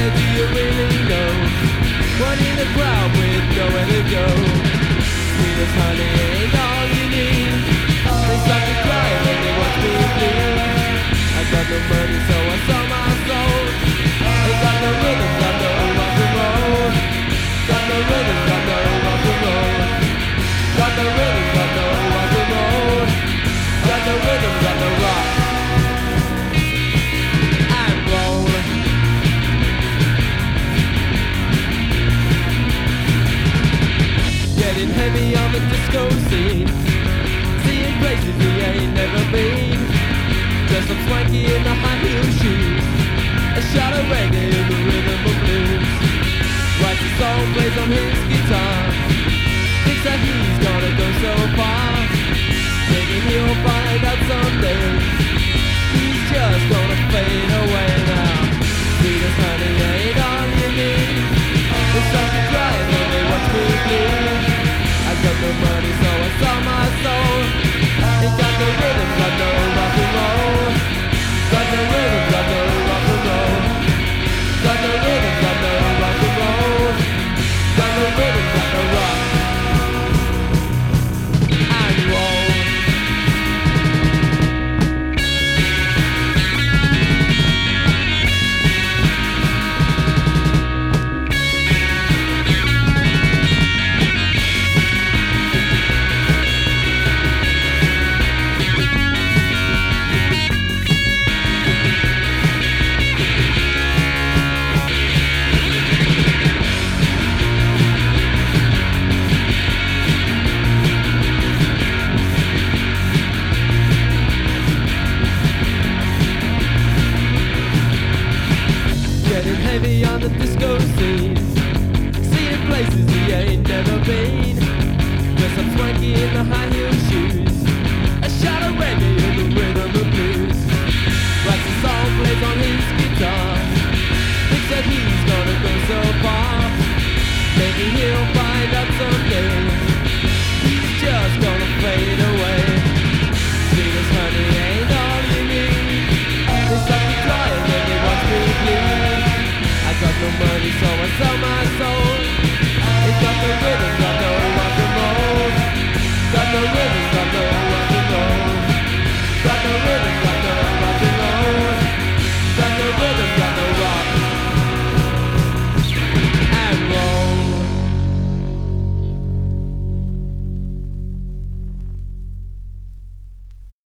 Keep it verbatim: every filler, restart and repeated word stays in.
Where do you really know? One in the crowd with nowhere to go. Sweet as honey ain't all you need. They start to cry when they watch me bleed. I got no money so I sold my soul. I got no rhythm, got no rock and roll. Got no rhythm, got no rock and roll. Got no rhythm, got no rock and roll. Got no rhythm, got no rock and roll. Getting heavy on the disco scene, seeing places we ain't never been. Dressed up swanky in the high heel shoes, a shot of reggae in the rhythm of blues. Writes a song, plays on his guitar, thinks that he's gonna go so far. Maybe he'll find out someday he's just gonna fade away now. Sweet as honey ain't all you need. They start to cry when they watch me bleed. I got no money so I sold my soul. Ain't got no rhythm, got no rock and roll. Got no rhythm, got no rock and roll. Got no rhythm, got no rock and roll. Got no rhythm, got no rock and roll. Getting heavy on the disco scene, seeing places we ain't never been. Dressed up swanky in the high heel shoes, a shot of reggae in the rhythm of blues. Writes a song, plays on his